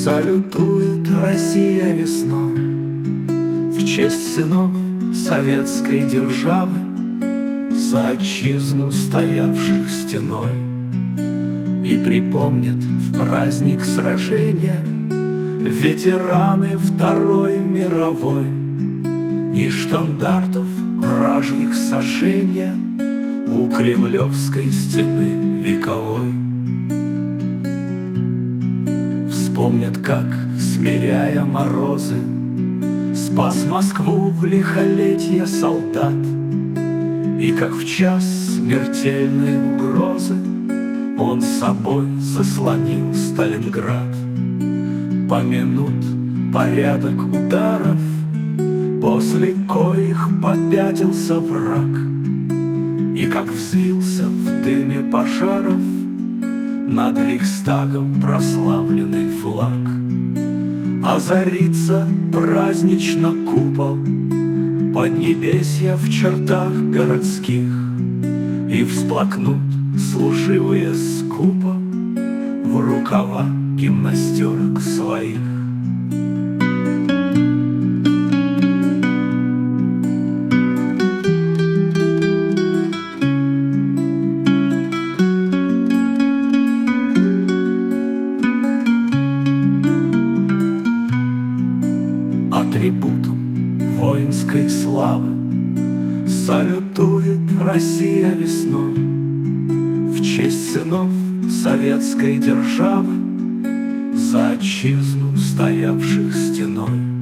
Салютует Россия весной в честь сынов советской державы, за отчизну стоявших стеной. И припомнят в праздник сражения ветераны Второй мировой и штандартов вражьих сожжения у Кремлевской стены вековой. Вспомнят, как, смиряя морозы, спас Москву в лихолетье солдат, и как в час смертельной угрозы он собой заслонил Сталинград. Помянут порядок ударов, после коих попятился враг, и как взвился в дыме пожаров над Рейхстагом прославленный флаг. Озарится празднично купол поднебесья в чертах городских, и всплакнут служивые скупо в рукава гимнастерок своих. Атрибутом воинской славы салютует Россия весной в честь сынов советской державы, за отчизну стоявших стеной.